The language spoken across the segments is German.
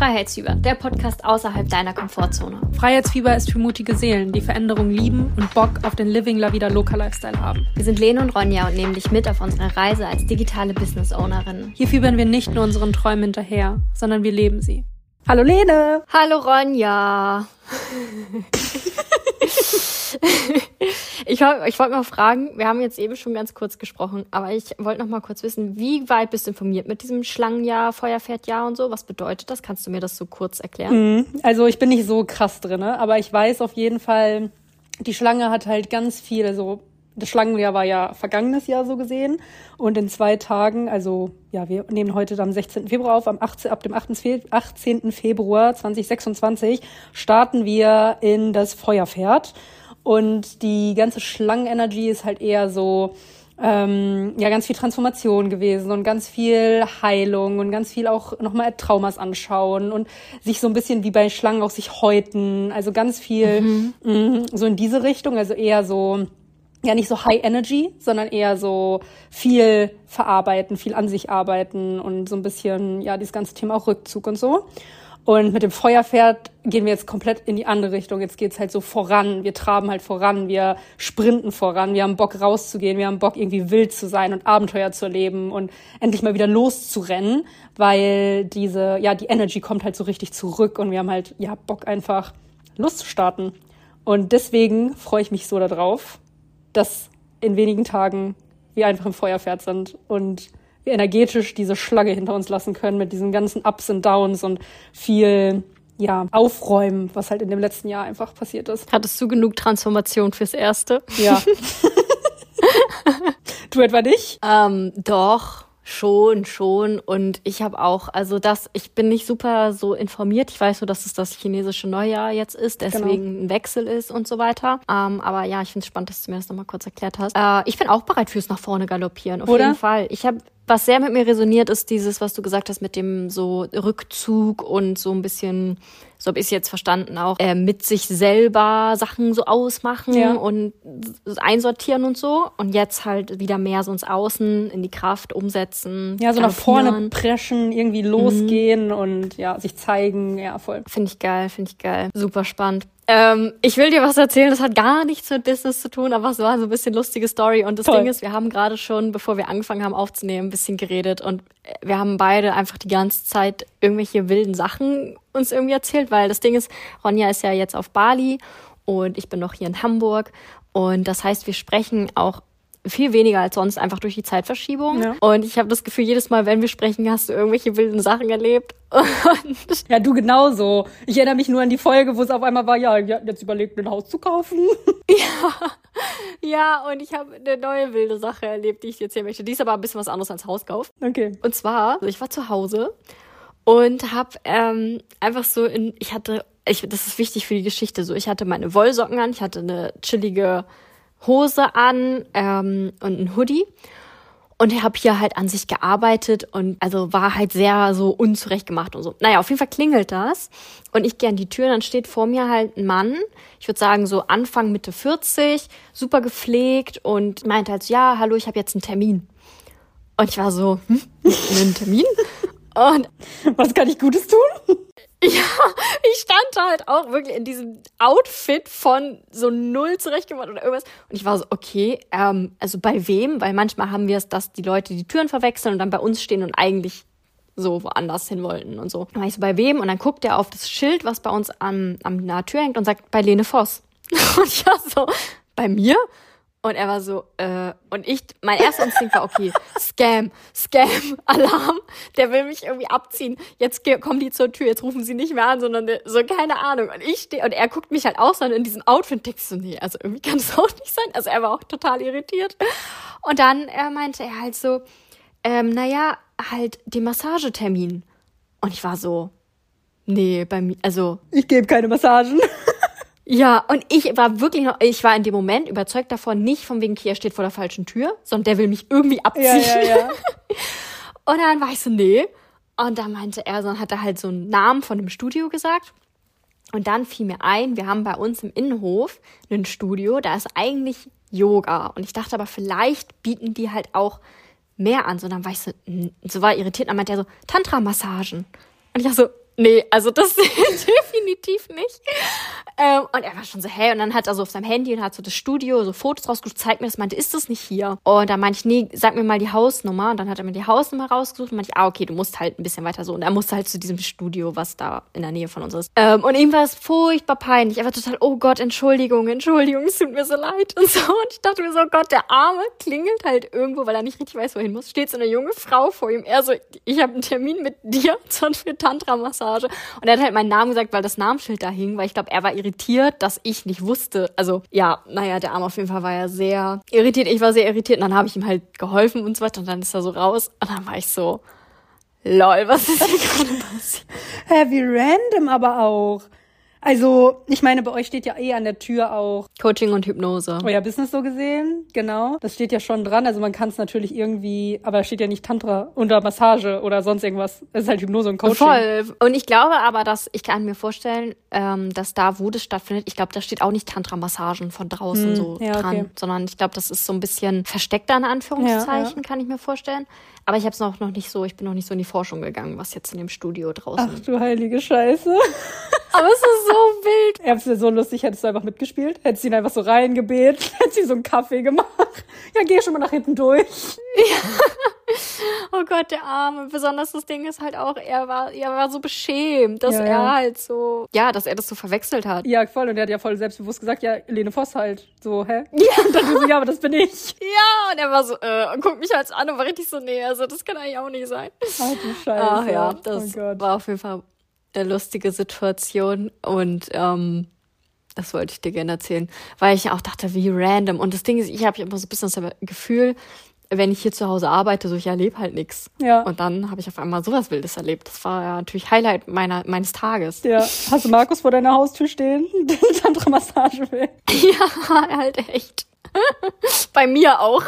Freiheitsfieber, der Podcast außerhalb deiner Komfortzone. Freiheitsfieber ist für mutige Seelen, die Veränderung lieben und Bock auf den Living La Vida Loca Lifestyle haben. Wir sind Lene und Ronja und nehmen dich mit auf unsere Reise als digitale Business-Ownerinnen. Hier fiebern wir nicht nur unseren Träumen hinterher, sondern wir leben sie. Hallo Lene! Hallo Ronja! Ich wollte mal fragen, wir haben jetzt eben schon ganz kurz gesprochen, aber ich wollte noch mal kurz wissen, wie weit bist du informiert mit diesem Schlangenjahr, Feuerpferdjahr und so? Was bedeutet das? Kannst du mir das so kurz erklären? Also ich bin nicht so krass drin, aber ich weiß auf jeden Fall, die Schlange hat halt ganz viele so. Das Schlangenjahr war ja vergangenes Jahr so gesehen und in 2 Tagen, also ja, wir nehmen heute am 16. Februar auf, ab dem 18. Februar 2026 starten wir in das Feuerpferd und die ganze Schlangenenergie ist halt eher so, ganz viel Transformation gewesen und ganz viel Heilung und ganz viel auch nochmal Traumas anschauen und sich so ein bisschen wie bei Schlangen auch sich häuten, also ganz viel so in diese Richtung, also eher so, ja, nicht so High Energy, sondern eher so viel verarbeiten, viel an sich arbeiten und so ein bisschen, ja, dieses ganze Thema auch Rückzug und so. Und mit dem Feuerpferd gehen wir jetzt komplett in die andere Richtung. Jetzt geht's halt so voran. Wir traben halt voran. Wir sprinten voran. Wir haben Bock rauszugehen. Wir haben Bock irgendwie wild zu sein und Abenteuer zu erleben und endlich mal wieder loszurennen, weil die Energy kommt halt so richtig zurück und wir haben halt, ja, Bock einfach loszustarten. Und deswegen freue ich mich so darauf, dass in wenigen Tagen wir einfach im Feuerpferd sind und wir energetisch diese Schlange hinter uns lassen können mit diesen ganzen Ups und Downs und viel, ja, Aufräumen, was halt in dem letzten Jahr einfach passiert ist. Hattest du genug Transformation fürs Erste? Ja. Du etwa nicht? Doch. Schon. Und ich habe auch, ich bin nicht super so informiert. Ich weiß nur, dass es das chinesische Neujahr jetzt ist, deswegen ein Wechsel ist und so weiter. Aber ja, ich finde es spannend, dass du mir das nochmal kurz erklärt hast. Ich bin auch bereit fürs nach vorne galoppieren, auf jeden Fall. Was sehr mit mir resoniert, ist dieses, was du gesagt hast, mit dem so Rückzug und so ein bisschen, so habe ich es jetzt verstanden auch, mit sich selber Sachen so ausmachen und einsortieren und so. Und jetzt halt wieder mehr so ins Außen, in die Kraft umsetzen. Ja, so nach vorne preschen, irgendwie losgehen und ja, sich zeigen. Ja, voll. Finde ich geil. Super spannend. Ich will dir was erzählen, das hat gar nichts mit Business zu tun, aber es war so ein bisschen lustige Story. Und das Ding ist, wir haben gerade schon, bevor wir angefangen haben aufzunehmen, ein bisschen geredet. Und wir haben beide einfach die ganze Zeit irgendwelche wilden Sachen uns irgendwie erzählt. Weil das Ding ist, Ronja ist ja jetzt auf Bali und ich bin noch hier in Hamburg. Und das heißt, wir sprechen auch viel weniger als sonst, einfach durch die Zeitverschiebung. Ja. Und ich habe das Gefühl, jedes Mal, wenn wir sprechen, hast du irgendwelche wilden Sachen erlebt. Und ja, du genauso. Ich erinnere mich nur an die Folge, wo es auf einmal war, ja, jetzt überlegt, ein Haus zu kaufen. Ja, und ich habe eine neue wilde Sache erlebt, die ich dir erzählen möchte. Die ist aber ein bisschen was anderes als Hauskauf. Okay. Und zwar, ich war zu Hause und habe einfach so das ist wichtig für die Geschichte, so ich hatte meine Wollsocken an, ich hatte eine chillige Hose an und ein Hoodie und ich habe hier halt an sich gearbeitet und also war halt sehr so unzurecht gemacht und so. Naja, auf jeden Fall klingelt das und ich gehe an die Tür und dann steht vor mir halt ein Mann, ich würde sagen so Anfang, Mitte 40, super gepflegt und meinte halt so, ja, hallo, ich habe jetzt einen Termin. Und ich war so, einen Termin? Und was kann ich Gutes tun? Ja, ich stand halt auch wirklich in diesem Outfit von so null zurechtgemacht oder irgendwas. Und ich war so, okay, also bei wem? Weil manchmal haben wir es, dass die Leute die Türen verwechseln und dann bei uns stehen und eigentlich so woanders hin wollten und so. Dann war ich so, bei wem? Und dann guckt er auf das Schild, was bei uns an der Tür hängt und sagt, bei Lene Voss. Und ich war so, bei mir? Und er war so, und mein erster Instinkt war, okay, Scam, Alarm, der will mich irgendwie abziehen. Jetzt kommen die zur Tür, jetzt rufen sie nicht mehr an, sondern so, keine Ahnung. Und ich stehe, und er guckt mich halt auch so in diesem Outfit und denkt so, nee, also irgendwie kann es auch nicht sein. Also er war auch total irritiert. Und dann meinte er halt so, halt den Massagetermin. Und ich war so, nee, bei mir, also. Ich gebe keine Massagen. Ja, und ich war in dem Moment überzeugt davon, nicht von wegen, er steht vor der falschen Tür, sondern der will mich irgendwie abziehen. Ja. Und dann war ich so, nee. Und dann meinte er, dann hat er halt so einen Namen von dem Studio gesagt. Und dann fiel mir ein, wir haben bei uns im Innenhof ein Studio, da ist eigentlich Yoga. Und ich dachte aber, vielleicht bieten die halt auch mehr an. So, dann war ich so war irritiert. Und dann meinte er so, Tantra-Massagen. Und ich dachte so, Nee, also das definitiv nicht. Und er war schon so, hey, und dann hat er so auf seinem Handy und hat so das Studio, so Fotos rausgesucht, zeigt mir das, meinte, ist das nicht hier? Und dann meinte ich, nee, sag mir mal die Hausnummer. Und dann hat er mir die Hausnummer rausgesucht und meinte ich, okay, du musst halt ein bisschen weiter so. Und er musste halt zu diesem Studio, was da in der Nähe von uns ist. Und ihm war es furchtbar peinlich. Er war total, oh Gott, Entschuldigung, es tut mir so leid und so. Und ich dachte mir so, oh Gott, der Arme klingelt halt irgendwo, weil er nicht richtig weiß, wohin muss. Steht so eine junge Frau vor ihm. Er so, ich habe einen Termin mit dir für Tantra-Massage. Und er hat halt meinen Namen gesagt, weil das Namensschild da hing, weil ich glaube, er war irritiert, dass ich nicht wusste. Also, ja, naja, der Arme auf jeden Fall war ja sehr irritiert. Ich war sehr irritiert und dann habe ich ihm halt geholfen und so weiter und dann ist er so raus und dann war ich so, lol, was ist hier gerade passiert? Hä, wie random aber auch. Also, ich meine, bei euch steht ja an der Tür auch Coaching und Hypnose. Euer Business so gesehen, genau. Das steht ja schon dran. Also man kann es natürlich irgendwie, aber da steht ja nicht Tantra unter Massage oder sonst irgendwas. Es ist halt Hypnose und Coaching. Voll. Und ich glaube aber, ich kann mir vorstellen, dass da, wo das stattfindet, ich glaube, da steht auch nicht Tantra-Massagen von draußen so dran. Okay. Sondern ich glaube, das ist so ein bisschen versteckter in Anführungszeichen, kann ich mir vorstellen. Aber ich habe es noch nicht so, ich bin noch nicht so in die Forschung gegangen, was jetzt in dem Studio draußen. Ach du heilige Scheiße. Aber es ist so wild. Er ist ja so lustig, hättest du einfach mitgespielt, hättest ihn einfach so reingebet, hättest ihm so einen Kaffee gemacht. Ja, geh schon mal nach hinten durch. Ja. Oh Gott, der Arme. Besonders das Ding ist halt auch, er war so beschämt, dass er halt so, dass er das so verwechselt hat. Ja, voll. Und er hat ja voll selbstbewusst gesagt, ja, Lene Voss halt. So, hä? Ja. Und dann so, ja, aber das bin ich. Ja, und er war so, und guckt mich halt an und war richtig so, nee, also das kann eigentlich auch nicht sein. Ach du Scheiße. Ach ja, das war auf jeden Fall eine lustige Situation und das wollte ich dir gerne erzählen, weil ich auch dachte, wie random. Und das Ding ist, ich habe immer so ein bisschen das Gefühl, wenn ich hier zu Hause arbeite, so ich erlebe halt nichts. Ja. Und dann habe ich auf einmal sowas Wildes erlebt. Das war ja natürlich Highlight meines Tages. Ja. Hast du Markus vor deiner Haustür stehen, der Tantra-Massage will? Ja, halt echt. Bei mir auch.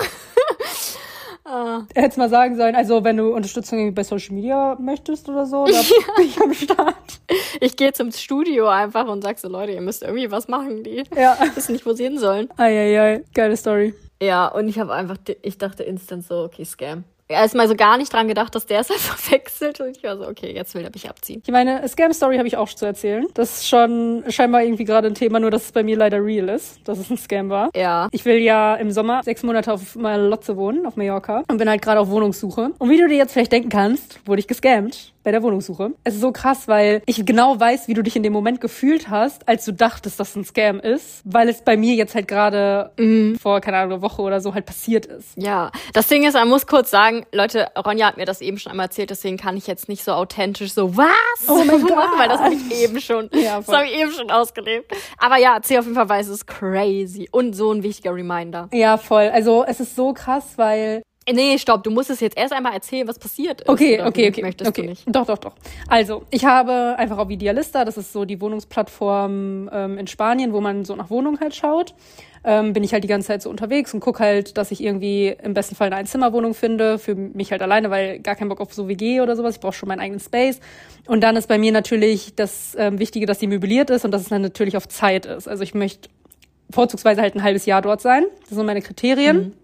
Er hätte es mal sagen sollen, also wenn du Unterstützung irgendwie bei Social Media möchtest oder so, da bin ich am Start. Ich gehe zum Studio einfach und sag so, Leute, ihr müsst irgendwie was machen, die wissen nicht, wo sie hin sollen. Eieiei, geile Story. Ja, und ich dachte instant so, okay, Scam. Erstmal so gar nicht dran gedacht, dass der es einfach wechselt und ich war so, okay, jetzt will er mich abziehen. Ich meine, Scam-Story habe ich auch zu erzählen. Das ist schon scheinbar irgendwie gerade ein Thema, nur dass es bei mir leider real ist, dass es ein Scam war. Ja. Ich will ja im Sommer 6 Monate auf Malotze wohnen, auf Mallorca und bin halt gerade auf Wohnungssuche. Und wie du dir jetzt vielleicht denken kannst, wurde ich gescammt bei der Wohnungssuche. Es ist so krass, weil ich genau weiß, wie du dich in dem Moment gefühlt hast, als du dachtest, dass es ein Scam ist, weil es bei mir jetzt halt gerade vor, keine Ahnung, einer Woche oder so halt passiert ist. Ja, das Ding ist, man muss kurz sagen, Leute, Ronja hat mir das eben schon einmal erzählt, deswegen kann ich jetzt nicht so authentisch so, was? Oh mein Gott. Weil das habe ich eben schon, das habe ich eben schon ausgelebt. Aber ja, erzähl auf jeden Fall, weil es ist crazy und so ein wichtiger Reminder. Ja, voll. Also es ist so krass, weil nee, stopp, du musst es jetzt erst einmal erzählen, was passiert ist. Okay. Möchtest du nicht? Doch. Also, ich habe einfach auf Idealista, das ist so die Wohnungsplattform in Spanien, wo man so nach Wohnungen halt schaut, bin ich halt die ganze Zeit so unterwegs und gucke halt, dass ich irgendwie im besten Fall eine Einzimmerwohnung finde, für mich halt alleine, weil gar keinen Bock auf so WG oder sowas, ich brauche schon meinen eigenen Space. Und dann ist bei mir natürlich das Wichtige, dass die möbliert ist und dass es dann natürlich auf Zeit ist. Also ich möchte vorzugsweise halt ein halbes Jahr dort sein, das sind meine Kriterien.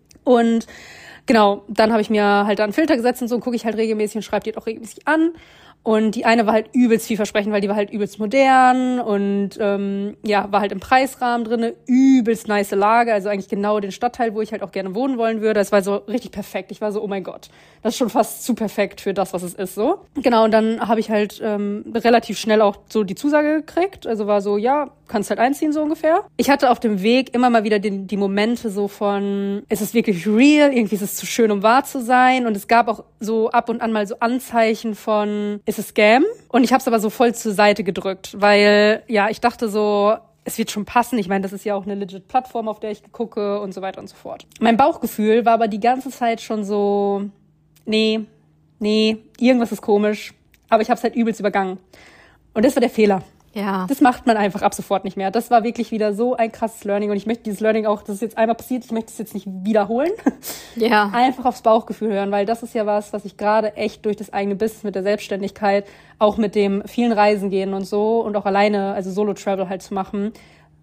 Und genau, dann habe ich mir halt da einen Filter gesetzt und so, gucke ich halt regelmäßig und schreibe die auch regelmäßig an. Und die eine war halt übelst vielversprechend, weil die war halt übelst modern und war halt im Preisrahmen drinne, übelst nice Lage, also eigentlich genau den Stadtteil, wo ich halt auch gerne wohnen wollen würde. Es war so richtig perfekt. Ich war so, oh mein Gott, das ist schon fast zu perfekt für das, was es ist, so. Genau, und dann habe ich halt relativ schnell auch so die Zusage gekriegt. Also war so, ja, kannst halt einziehen, so ungefähr. Ich hatte auf dem Weg immer mal wieder die Momente so von, ist es wirklich real? Irgendwie ist es zu schön, um wahr zu sein. Und es gab auch so ab und an mal so Anzeichen von, ist es Scam? Und ich habe es aber so voll zur Seite gedrückt, weil, ja, ich dachte so, es wird schon passen. Ich meine, das ist ja auch eine legit Plattform, auf der ich gucke und so weiter und so fort. Mein Bauchgefühl war aber die ganze Zeit schon so, nee, irgendwas ist komisch. Aber ich habe es halt übelst übergangen. Und das war der Fehler. Ja. Das macht man einfach ab sofort nicht mehr. Das war wirklich wieder so ein krasses Learning. Und ich möchte dieses Learning auch, das ist jetzt einmal passiert, ich möchte es jetzt nicht wiederholen. Ja. Einfach aufs Bauchgefühl hören, weil das ist ja was ich gerade echt durch das eigene Business mit der Selbstständigkeit, auch mit dem vielen Reisen gehen und so und auch alleine, also Solo-Travel halt zu machen,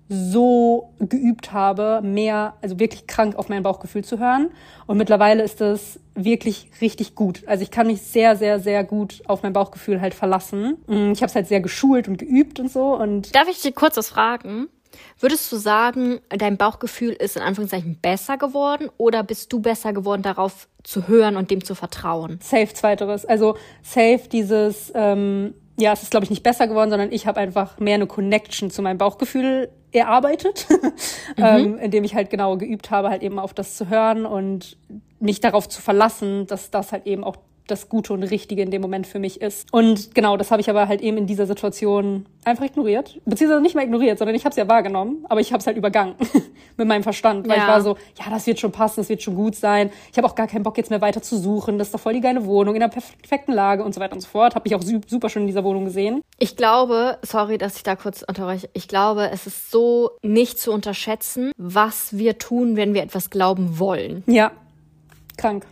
so geübt habe, mehr, also wirklich krank auf mein Bauchgefühl zu hören. Und mittlerweile ist es wirklich richtig gut. Also ich kann mich sehr, sehr, sehr gut auf mein Bauchgefühl halt verlassen. Ich habe es halt sehr geschult und geübt und so. Und darf ich dir kurz was fragen? Würdest du sagen, dein Bauchgefühl ist in Anführungszeichen besser geworden oder bist du besser geworden, darauf zu hören und dem zu vertrauen? safe zweiteres. Also safe dieses, es ist, glaube ich, nicht besser geworden, sondern ich habe einfach mehr eine Connection zu meinem Bauchgefühl erarbeitet, indem ich halt genau geübt habe, halt eben auf das zu hören und mich darauf zu verlassen, dass das halt eben auch das Gute und Richtige in dem Moment für mich ist. Und genau, das habe ich aber halt eben in dieser Situation einfach ignoriert. Beziehungsweise nicht mal ignoriert, sondern ich habe es ja wahrgenommen, aber ich habe es halt übergangen mit meinem Verstand. Weil ich war so, ja, das wird schon passen, das wird schon gut sein. Ich habe auch gar keinen Bock, jetzt mehr weiter zu suchen. Das ist doch voll die geile Wohnung, in der perfekten Lage und so weiter und so fort. Habe mich auch super schön in dieser Wohnung gesehen. Ich glaube, sorry, dass ich da kurz unterbreche, ich glaube, es ist so nicht zu unterschätzen, was wir tun, wenn wir etwas glauben wollen. Ja, krank.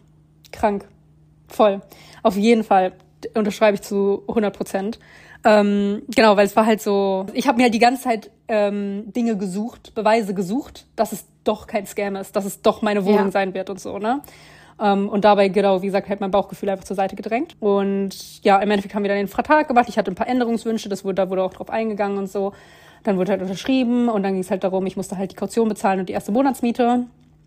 Voll. Auf jeden Fall unterschreibe ich zu 100%. Genau, weil es war halt so, ich habe mir halt die ganze Zeit Dinge gesucht, Beweise gesucht, dass es doch kein Scam ist, dass es doch meine Wohnung sein wird und so, ne? Und dabei, genau, wie gesagt, halt mein Bauchgefühl einfach zur Seite gedrängt. Und ja, im Endeffekt haben wir dann den Vertrag gemacht. Ich hatte ein paar Änderungswünsche, da wurde auch drauf eingegangen und so. Dann wurde halt unterschrieben und dann ging es halt darum, ich musste halt die Kaution bezahlen und die erste Monatsmiete.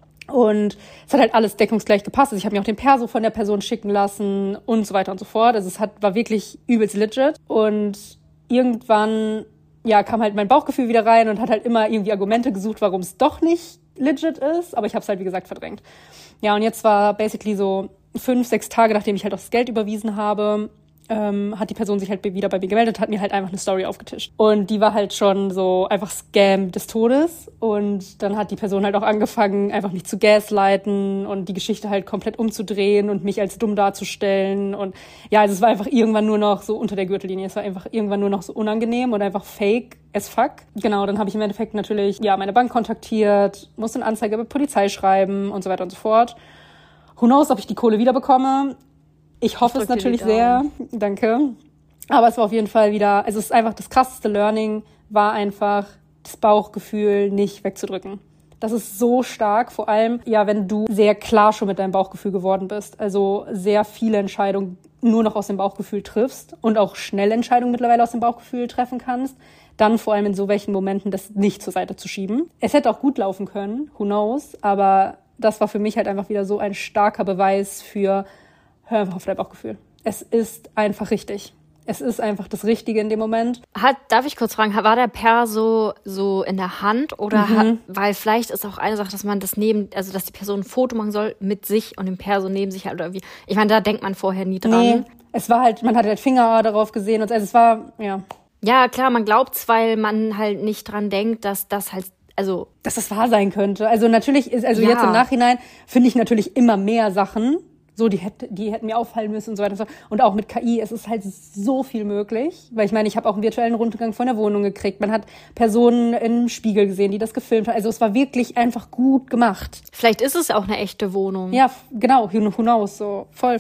Und es hat halt alles deckungsgleich gepasst. Also ich habe mir auch den Perso von der Person schicken lassen und so weiter und so fort. Also war wirklich übelst legit. Und irgendwann, ja, kam halt mein Bauchgefühl wieder rein und hat halt immer irgendwie Argumente gesucht, warum es doch nicht legit ist. Aber ich habe es halt, wie gesagt, verdrängt. Ja, und jetzt war basically so 5-6 Tage, nachdem ich halt auch das Geld überwiesen habe, hat die Person sich halt wieder bei mir gemeldet, hat mir halt einfach eine Story aufgetischt. Und die war halt schon so einfach Scam des Todes. Und dann hat die Person halt auch angefangen, einfach mich zu gaslighten und die Geschichte halt komplett umzudrehen und mich als dumm darzustellen. Und ja, also es war einfach irgendwann nur noch so unter der Gürtellinie. Es war einfach irgendwann nur noch so unangenehm und einfach fake as fuck. Genau, dann habe ich im Endeffekt natürlich, ja, meine Bank kontaktiert, musste eine Anzeige bei Polizei schreiben und so weiter und so fort. Who knows, ob ich die Kohle wiederbekomme? Ich hoffe es natürlich sehr. Danke. Aber es war auf jeden Fall wieder, also es ist einfach das krasseste Learning, war einfach das Bauchgefühl nicht wegzudrücken. Das ist so stark, vor allem, ja, wenn du sehr klar schon mit deinem Bauchgefühl geworden bist. Also sehr viele Entscheidungen nur noch aus dem Bauchgefühl triffst und auch schnell Entscheidungen mittlerweile aus dem Bauchgefühl treffen kannst. Dann vor allem in so welchen Momenten das nicht zur Seite zu schieben. Es hätte auch gut laufen können, who knows, aber das war für mich halt einfach wieder so ein starker Beweis für hör einfach auf dein Bauchgefühl. Es ist einfach richtig. Es ist einfach das Richtige in dem Moment. Darf ich kurz fragen, war der Perso so in der Hand oder weil vielleicht ist auch eine Sache, dass man das dass die Person ein Foto machen soll mit sich und dem Perso neben sich halt oder wie. Ich meine, da denkt man vorher nie dran. Nee, es war halt, man hatte halt Finger darauf gesehen und also es war, ja. Ja, klar, man glaubt's, weil man halt nicht dran denkt, dass das halt, also. Dass das wahr sein könnte. Also natürlich ist, also jetzt im Nachhinein finde ich natürlich immer mehr Sachen, so, die hätten mir auffallen müssen und so weiter und so. Und auch mit KI, es ist halt so viel möglich. Weil ich meine, ich habe auch einen virtuellen Rundgang von der Wohnung gekriegt. Man hat Personen im Spiegel gesehen, die das gefilmt haben. Also es war wirklich einfach gut gemacht. Vielleicht ist es auch eine echte Wohnung. Ja, genau, who knows, so voll.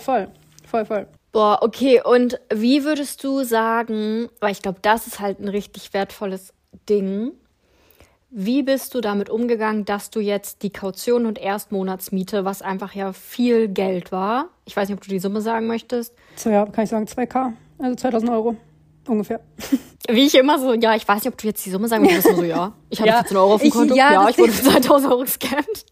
Boah, okay, und wie würdest du sagen, weil ich glaube, das ist halt ein richtig wertvolles Ding, wie bist du damit umgegangen, dass du jetzt die Kaution und Erstmonatsmiete, was einfach ja viel Geld war, ich weiß nicht, ob du die Summe sagen möchtest. So, ja, kann ich sagen, 2.000, also 2.000 Euro ungefähr. Wie ich immer so, ja, ich weiß nicht, ob du jetzt die Summe sagen möchtest, so, ja, ich habe 14 Euro auf dem Konto, ich wurde für 2.000 Euro gescammt.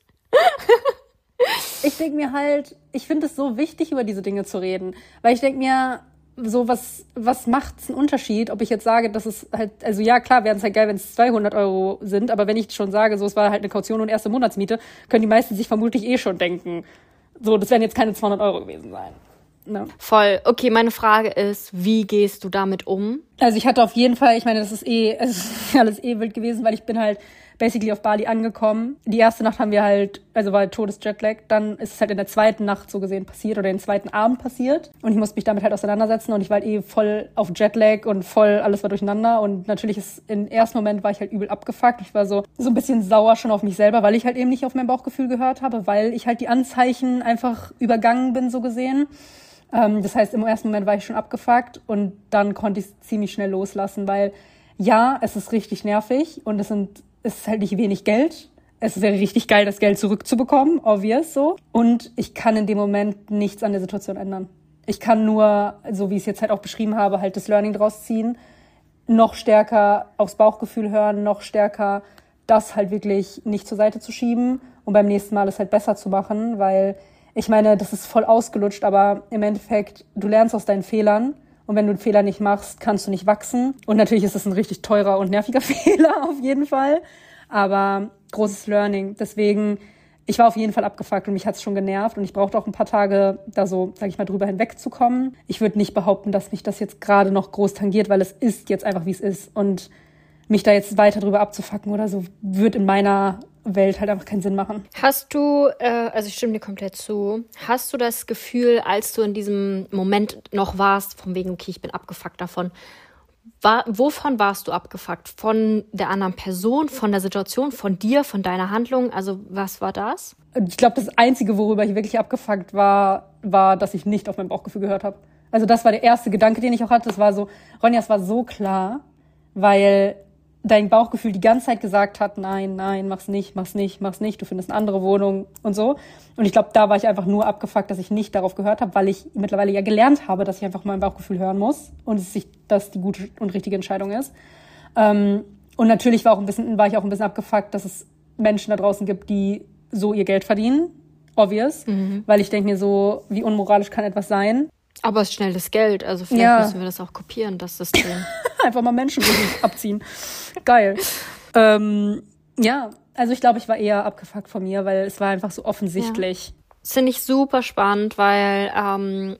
Ich denke mir halt, ich finde es so wichtig, über diese Dinge zu reden, weil ich denke mir, so, was macht's einen Unterschied, ob ich jetzt sage, dass es halt, also ja, klar, wäre es halt geil, wenn es 200 Euro sind, aber wenn ich schon sage, so, es war halt eine Kaution und erste Monatsmiete, können die meisten sich vermutlich schon denken, so, das werden jetzt keine 200 Euro gewesen sein. No. Voll. Okay, meine Frage ist, wie gehst du damit um? Also ich hatte auf jeden Fall, ich meine, es ist alles wild gewesen, weil ich bin halt basically auf Bali angekommen. Die erste Nacht haben wir halt, also war halt Todesjetlag, dann ist es halt in der zweiten Nacht so gesehen passiert oder den zweiten Abend passiert und ich musste mich damit halt auseinandersetzen und ich war halt voll auf Jetlag und voll, alles war durcheinander und natürlich im ersten Moment war ich halt übel abgefuckt. Ich war so ein bisschen sauer schon auf mich selber, weil ich halt eben nicht auf mein Bauchgefühl gehört habe, weil ich halt die Anzeichen einfach übergangen bin, so gesehen. Das heißt, im ersten Moment war ich schon abgefuckt und dann konnte ich es ziemlich schnell loslassen, weil ja, es ist richtig nervig und es sind es ist halt nicht wenig Geld. Es wäre richtig geil, das Geld zurückzubekommen, obvious so. Und ich kann in dem Moment nichts an der Situation ändern. Ich kann nur, so wie ich es jetzt halt auch beschrieben habe, halt das Learning draus ziehen, noch stärker aufs Bauchgefühl hören, noch stärker das halt wirklich nicht zur Seite zu schieben und beim nächsten Mal es halt besser zu machen, weil ich meine, das ist voll ausgelutscht, aber im Endeffekt, du lernst aus deinen Fehlern und wenn du einen Fehler nicht machst, kannst du nicht wachsen. Und natürlich ist das ein richtig teurer und nerviger Fehler auf jeden Fall, aber großes Learning. Deswegen, ich war auf jeden Fall abgefuckt und mich hat's schon genervt und ich brauchte auch ein paar Tage, da so, sag ich mal, drüber hinwegzukommen. Ich würde nicht behaupten, dass mich das jetzt gerade noch groß tangiert, weil es ist jetzt einfach, wie es ist. Und mich da jetzt weiter drüber abzufacken oder so, wird in meiner Welt halt einfach keinen Sinn machen. Hast du, also ich stimme dir komplett zu, hast du das Gefühl, als du in diesem Moment noch warst, von wegen, okay, ich bin abgefuckt davon, wovon warst du abgefuckt? Von der anderen Person, von der Situation, von dir, von deiner Handlung? Also was war das? Ich glaube, das Einzige, worüber ich wirklich abgefuckt war, dass ich nicht auf mein Bauchgefühl gehört habe. Also das war der erste Gedanke, den ich auch hatte. Das war so, Ronja, es war so klar, weil dein Bauchgefühl die ganze Zeit gesagt hat, nein, mach's nicht, du findest eine andere Wohnung und so. Und ich glaube, da war ich einfach nur abgefuckt, dass ich nicht darauf gehört habe, weil ich mittlerweile ja gelernt habe, dass ich einfach mein Bauchgefühl hören muss und dass die gute und richtige Entscheidung ist. Und natürlich war ich auch ein bisschen abgefuckt, dass es Menschen da draußen gibt, die so ihr Geld verdienen, obvious, weil ich denke mir so, wie unmoralisch kann etwas sein? Aber es ist schnelles Geld, also vielleicht müssen wir das auch kopieren, das System. Einfach mal Menschen abziehen. Geil. Also ich glaube, ich war eher abgefuckt von mir, weil es war einfach so offensichtlich. Ja. Das finde ich super spannend, weil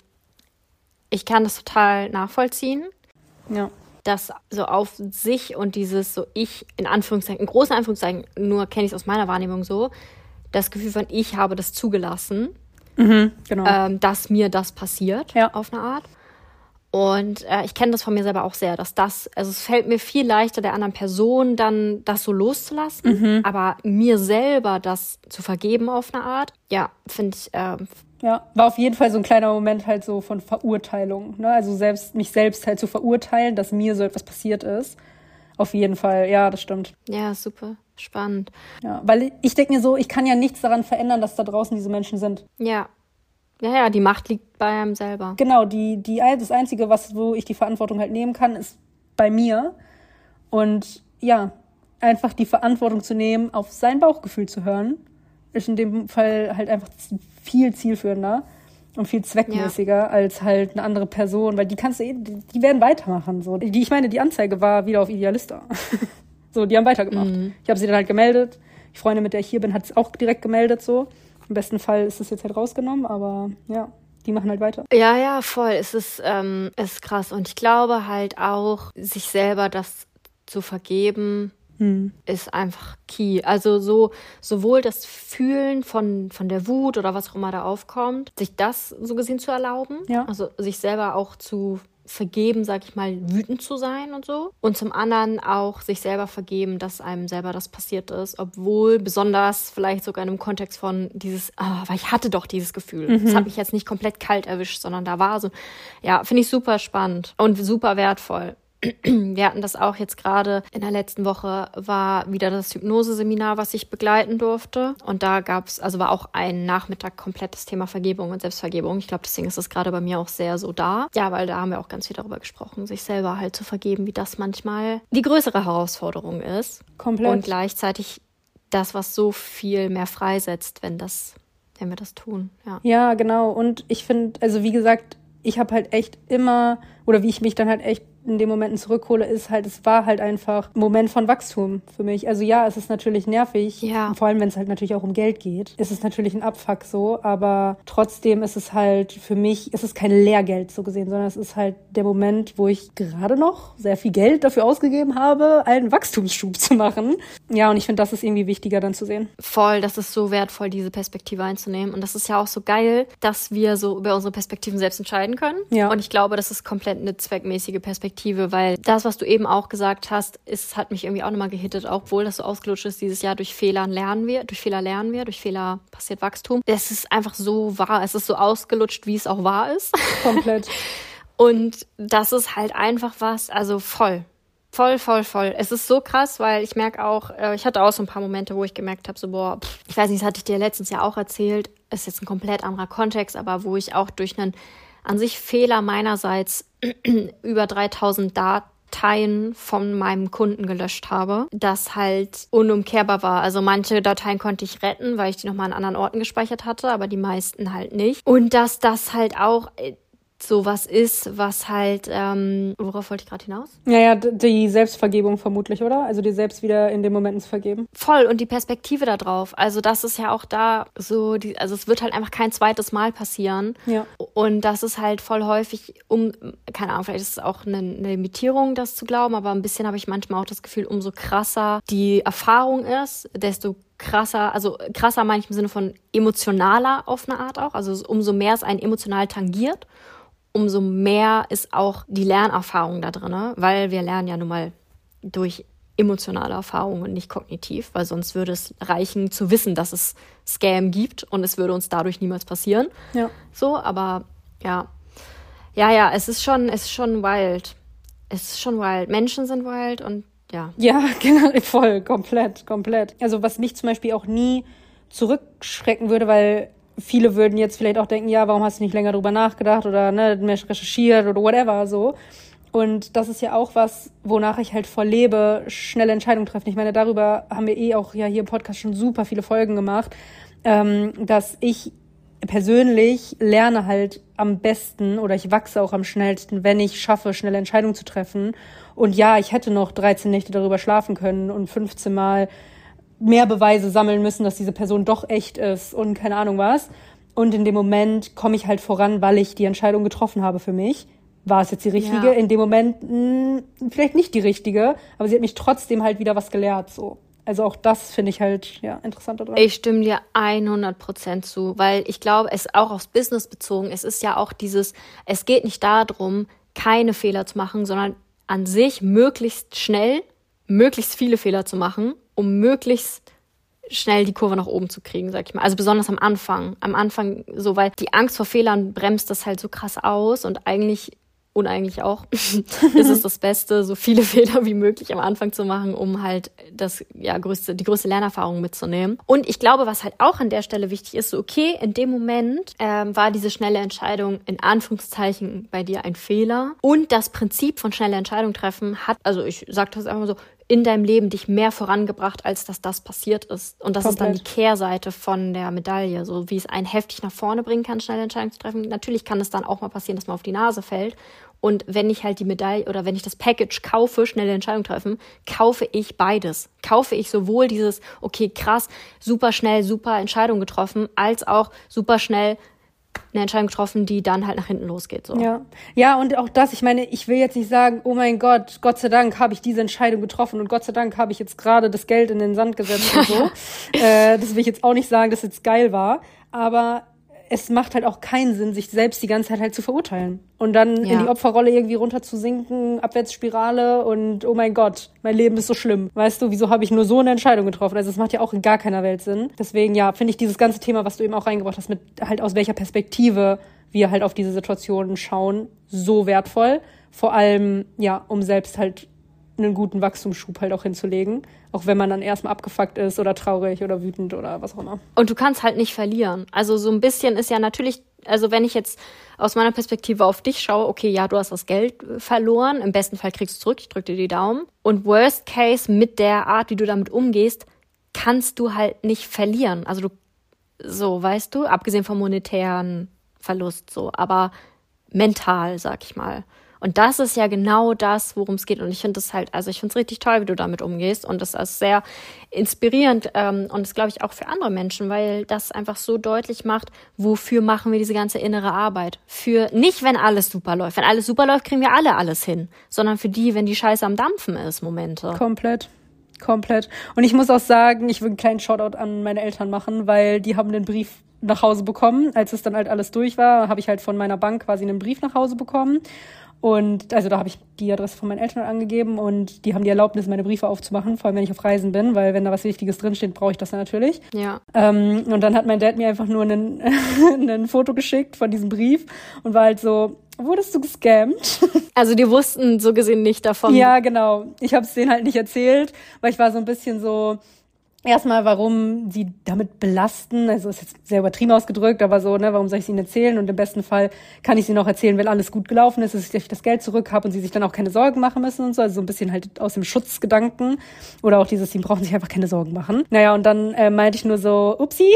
ich kann das total nachvollziehen. Ja. Das so auf sich und dieses so ich, in Anführungszeichen, in großen Anführungszeichen, nur kenne ich es aus meiner Wahrnehmung so, das Gefühl von ich habe das zugelassen. Genau. Dass mir das passiert, auf eine Art. Und ich kenne das von mir selber auch sehr, also es fällt mir viel leichter, der anderen Person dann das so loszulassen, aber mir selber das zu vergeben auf eine Art, ja, finde ich. War auf jeden Fall so ein kleiner Moment halt so von Verurteilung, ne? Also mich selbst halt zu verurteilen, dass mir so etwas passiert ist. Auf jeden Fall, ja, das stimmt. Ja, super spannend. Ja, weil ich denke mir so, ich kann ja nichts daran verändern, dass da draußen diese Menschen sind. Ja. Ja, die Macht liegt bei einem selber. Genau, das Einzige, wo ich die Verantwortung halt nehmen kann, ist bei mir. Und ja, einfach die Verantwortung zu nehmen, auf sein Bauchgefühl zu hören, ist in dem Fall halt einfach viel zielführender und viel zweckmäßiger als halt eine andere Person, weil die werden weitermachen. So. Ich meine, die Anzeige war wieder auf Idealista. So, die haben weitergemacht. Ich habe sie dann halt gemeldet. Die Freundin, mit der ich hier bin, hat es auch direkt gemeldet. So. Im besten Fall ist es jetzt halt rausgenommen, aber ja, die machen halt weiter. Ja, voll. Es ist krass. Und ich glaube halt auch, sich selber das zu vergeben, ist einfach key. Also sowohl das Fühlen von der Wut oder was auch immer da aufkommt, sich das so gesehen zu erlauben. Ja. Also sich selber auch zu vergeben, sag ich mal, wütend zu sein und so. Und zum anderen auch sich selber vergeben, dass einem selber das passiert ist, obwohl besonders vielleicht sogar in einem Kontext von weil ich hatte doch dieses Gefühl. Das hat mich jetzt nicht komplett kalt erwischt, sondern da war so, ja, finde ich super spannend und super wertvoll. Wir hatten das auch jetzt gerade in der letzten Woche, war wieder das Hypnoseseminar, was ich begleiten durfte. Und da war auch ein Nachmittag komplett das Thema Vergebung und Selbstvergebung. Ich glaube, deswegen ist das gerade bei mir auch sehr so da. Ja, weil da haben wir auch ganz viel darüber gesprochen, sich selber halt zu vergeben, wie das manchmal die größere Herausforderung ist. Komplett. Und gleichzeitig das, was so viel mehr freisetzt, wenn wir das tun. Ja, genau. Und ich finde, also wie gesagt, ich habe halt echt immer, oder wie ich mich dann halt echt in den Momenten zurückhole, ist halt, es war halt einfach ein Moment von Wachstum für mich. Also ja, es ist natürlich nervig, vor allem wenn es halt natürlich auch um Geld geht. Es ist natürlich ein Abfuck so, aber trotzdem ist es halt für mich, es ist kein Lehrgeld so gesehen, sondern es ist halt der Moment, wo ich gerade noch sehr viel Geld dafür ausgegeben habe, einen Wachstumsschub zu machen. Ja, und ich finde, das ist irgendwie wichtiger dann zu sehen. Voll, das ist so wertvoll, diese Perspektive einzunehmen. Und das ist ja auch so geil, dass wir so über unsere Perspektiven selbst entscheiden können. Ja. Und ich glaube, das ist komplett eine zweckmäßige Perspektive, weil das, was du eben auch gesagt hast, hat mich irgendwie auch nochmal gehittet, obwohl das so ausgelutscht ist, dieses Jahr durch Fehler lernen wir, durch Fehler passiert Wachstum. Es ist einfach so wahr, es ist so ausgelutscht, wie es auch wahr ist. Komplett. Und das ist halt einfach was, also voll. Voll, voll, voll. Es ist so krass, weil ich merke auch, ich hatte auch so ein paar Momente, wo ich gemerkt habe, so boah, ich weiß nicht, das hatte ich dir letztens ja auch erzählt, ist jetzt ein komplett anderer Kontext, aber wo ich auch durch einen an sich Fehler meinerseits über 3000 Dateien von meinem Kunden gelöscht habe, das halt unumkehrbar war. Also manche Dateien konnte ich retten, weil ich die nochmal an anderen Orten gespeichert hatte, aber die meisten halt nicht. Und dass das halt auch so was ist, was halt, worauf wollte ich gerade hinaus? Ja, die Selbstvergebung vermutlich, oder? Also dir selbst wieder in den Momenten zu vergeben. Voll, und die Perspektive da drauf. Also das ist ja auch da so, also es wird halt einfach kein zweites Mal passieren. Ja. Und das ist halt voll häufig, keine Ahnung, vielleicht ist es auch eine Limitierung, das zu glauben, aber ein bisschen habe ich manchmal auch das Gefühl, umso krasser die Erfahrung ist, desto krasser, also krasser meine ich im Sinne von emotionaler auf eine Art auch, also umso mehr es einen emotional tangiert, umso mehr ist auch die Lernerfahrung da drin, weil wir lernen ja nun mal durch emotionale Erfahrungen und nicht kognitiv, weil sonst würde es reichen zu wissen, dass es Scam gibt und es würde uns dadurch niemals passieren. Ja. So, aber ja, es ist schon wild. Es ist schon wild. Menschen sind wild und ja. Ja, genau, voll, komplett. Also was mich zum Beispiel auch nie zurückschrecken würde, weil viele würden jetzt vielleicht auch denken, ja, warum hast du nicht länger drüber nachgedacht oder mehr recherchiert oder whatever, so. Und das ist ja auch was, wonach ich halt voll lebe, schnelle Entscheidungen treffen. Ich meine, darüber haben wir auch ja hier im Podcast schon super viele Folgen gemacht, dass ich persönlich lerne halt am besten oder ich wachse auch am schnellsten, wenn ich schaffe, schnelle Entscheidungen zu treffen. Und ja, ich hätte noch 13 Nächte darüber schlafen können und 15 Mal mehr Beweise sammeln müssen, dass diese Person doch echt ist und keine Ahnung was. Und in dem Moment komme ich halt voran, weil ich die Entscheidung getroffen habe für mich. War es jetzt die richtige? Ja. In dem Moment vielleicht nicht die richtige, aber sie hat mich trotzdem halt wieder was gelehrt, so. Also auch das finde ich halt, ja, interessant daran. Ich stimme dir 100% zu, weil ich glaube, es auch aufs Business bezogen, es ist ja auch es geht nicht darum, keine Fehler zu machen, sondern an sich möglichst schnell, möglichst viele Fehler zu machen, um möglichst schnell die Kurve nach oben zu kriegen, sag ich mal. Also besonders am Anfang. Am Anfang so, weil die Angst vor Fehlern bremst das halt so krass aus und eigentlich auch ist es das Beste, so viele Fehler wie möglich am Anfang zu machen, um halt die größte Lernerfahrung mitzunehmen. Und ich glaube, was halt auch an der Stelle wichtig ist, so okay, in dem Moment war diese schnelle Entscheidung in Anführungszeichen bei dir ein Fehler. Und das Prinzip von schnelle Entscheidung treffen hat, also ich sag das einfach mal so, in deinem Leben dich mehr vorangebracht, als dass das passiert ist. Und das Komplett. ist dann die Kehrseite von der Medaille. So wie es einen heftig nach vorne bringen kann, schnelle Entscheidungen zu treffen. Natürlich kann es dann auch mal passieren, dass man auf die Nase fällt. Und wenn ich halt die Medaille oder wenn ich das Package kaufe, schnelle Entscheidungen treffen, kaufe ich beides. Kaufe ich sowohl dieses, okay, krass, super schnell, super Entscheidung getroffen, als auch super schnell eine Entscheidung getroffen, die dann halt nach hinten losgeht. So. Ja, und auch das, ich meine, ich will jetzt nicht sagen, oh mein Gott, Gott sei Dank habe ich diese Entscheidung getroffen und Gott sei Dank habe ich jetzt gerade das Geld in den Sand gesetzt und so. Das will ich jetzt auch nicht sagen, dass es jetzt geil war, aber es macht halt auch keinen Sinn, sich selbst die ganze Zeit halt zu verurteilen. Und dann in die Opferrolle irgendwie runter zu sinken, Abwärtsspirale und oh mein Gott, mein Leben ist so schlimm. Weißt du, wieso habe ich nur so eine Entscheidung getroffen? Also es macht ja auch in gar keiner Welt Sinn. Deswegen, ja, finde ich dieses ganze Thema, was du eben auch reingebracht hast, mit halt aus welcher Perspektive wir halt auf diese Situationen schauen, so wertvoll. Vor allem, ja, um selbst halt einen guten Wachstumsschub halt auch hinzulegen. Auch wenn man dann erstmal abgefuckt ist oder traurig oder wütend oder was auch immer. Und du kannst halt nicht verlieren. Also so ein bisschen ist ja natürlich, also wenn ich jetzt aus meiner Perspektive auf dich schaue, okay, ja, du hast das Geld verloren, im besten Fall kriegst du es zurück, ich drücke dir die Daumen. Und worst case, mit der Art, wie du damit umgehst, kannst du halt nicht verlieren. Also weißt du, abgesehen vom monetären Verlust so, aber mental, sag ich mal. Und das ist ja genau das, worum es geht. Und ich finde es halt, also ich finde es richtig toll, wie du damit umgehst. Und das ist sehr inspirierend und das glaube ich auch für andere Menschen, weil das einfach so deutlich macht, wofür machen wir diese ganze innere Arbeit. Für nicht, wenn alles super läuft. Wenn alles super läuft, kriegen wir alle alles hin. Sondern für die, wenn die Scheiße am Dampfen ist, Momente. Komplett. Und ich muss auch sagen, ich will einen kleinen Shoutout an meine Eltern machen, weil die haben den Brief nach Hause bekommen. Als es dann halt alles durch war, habe ich halt von meiner Bank quasi einen Brief nach Hause bekommen. Und also da habe ich die Adresse von meinen Eltern angegeben und die haben die Erlaubnis, meine Briefe aufzumachen, vor allem wenn ich auf Reisen bin, weil wenn da was Wichtiges drinsteht, brauche ich das dann natürlich. Ja. Und dann hat mein Dad mir einfach nur ein Foto geschickt von diesem Brief und war halt so, wurdest du gescammt? Also die wussten so gesehen nicht davon. Ja, genau. Ich habe es denen halt nicht erzählt, weil ich war so ein bisschen so, erstmal, warum sie damit belasten, also ist jetzt sehr übertrieben ausgedrückt, aber so, ne, warum soll ich es ihnen erzählen? Und im besten Fall kann ich es ihnen auch erzählen, wenn alles gut gelaufen ist, dass ich das Geld zurück habe und sie sich dann auch keine Sorgen machen müssen und so, also so ein bisschen halt aus dem Schutzgedanken oder auch dieses, sie brauchen sich einfach keine Sorgen machen. Naja, und dann meinte ich nur so, upsi,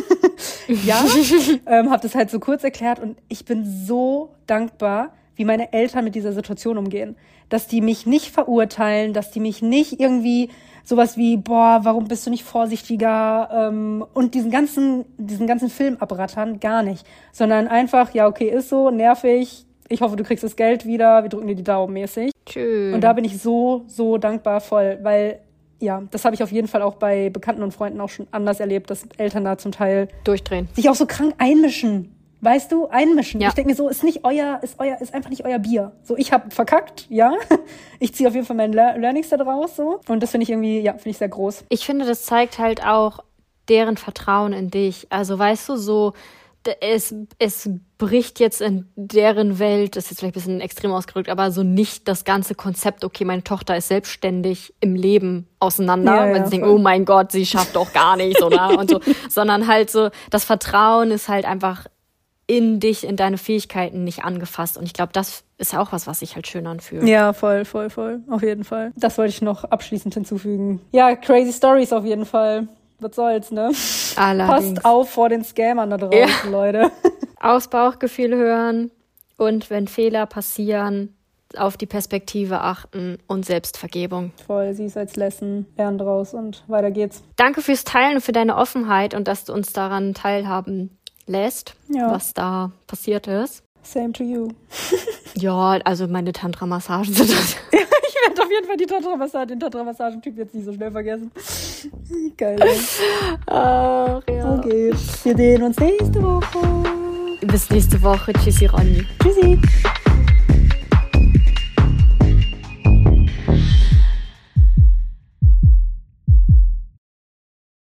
ja, habe das halt so kurz erklärt und ich bin so dankbar, wie meine Eltern mit dieser Situation umgehen, dass die mich nicht verurteilen, dass die mich nicht irgendwie sowas wie, boah, warum bist du nicht vorsichtiger und diesen ganzen Film abrattern, gar nicht. Sondern einfach, ja, okay, ist so, nervig, ich hoffe, du kriegst das Geld wieder, wir drücken dir die Daumen mäßig. Schön. Und da bin ich so, so dankbar voll, weil, ja, das habe ich auf jeden Fall auch bei Bekannten und Freunden auch schon anders erlebt, dass Eltern da zum Teil durchdrehen. Sich auch so krank einmischen. Weißt du, einmischen. Ja. Ich denke mir so, ist einfach nicht euer Bier. So, ich habe verkackt, ja. Ich ziehe auf jeden Fall mein Learnings da draus, so. Und das finde ich irgendwie, ja, finde ich sehr groß. Ich finde, das zeigt halt auch deren Vertrauen in dich. Also, weißt du, so, es bricht jetzt in deren Welt, das ist jetzt vielleicht ein bisschen extrem ausgedrückt, aber so nicht das ganze Konzept, okay, meine Tochter ist selbstständig im Leben auseinander, ja, weil sie denken, oh mein Gott, sie schafft doch gar nichts, oder? Und so, sondern halt so, das Vertrauen ist halt einfach in dich, in deine Fähigkeiten nicht angefasst. Und ich glaube, das ist ja auch was sich halt schön anfühlt. Ja, voll. Auf jeden Fall. Das wollte ich noch abschließend hinzufügen. Ja, crazy Stories auf jeden Fall. Was soll's, ne? Allerdings. Passt auf vor den Scammern da draußen, ja. Leute. Aufs Bauchgefühl hören und wenn Fehler passieren, auf die Perspektive achten und Selbstvergebung. Voll, sieh's als Lesson, lernen draus und weiter geht's. Danke fürs Teilen und für deine Offenheit und dass du uns daran teilhaben lässt, was da passiert ist. Same to you. Ja, also meine Tantra-Massagen sind das. Ich werde auf jeden Fall den Tantra-Massagen-Typ jetzt nicht so schnell vergessen. Geil. Ach, ja. Okay, wir sehen uns nächste Woche. Bis nächste Woche. Tschüssi, Ronny. Tschüssi.